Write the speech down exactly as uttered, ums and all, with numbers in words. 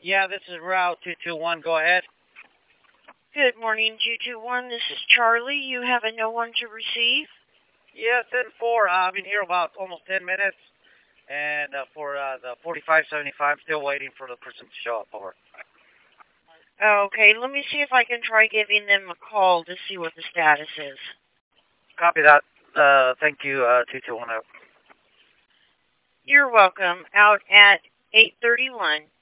Yeah, this is Route two two one. Go ahead. Good morning, two two one. This is Charlie. You have a no one to receive? Yes, ten four. Uh, I've been here about almost ten minutes. And uh, for uh, the forty-five seventy-five, still waiting for the person to show up. Over. Okay, let me see if I can try giving them a call to see what the status is. Copy that. Uh, thank you, uh, two two one. You're welcome. Out at eight thirty-one.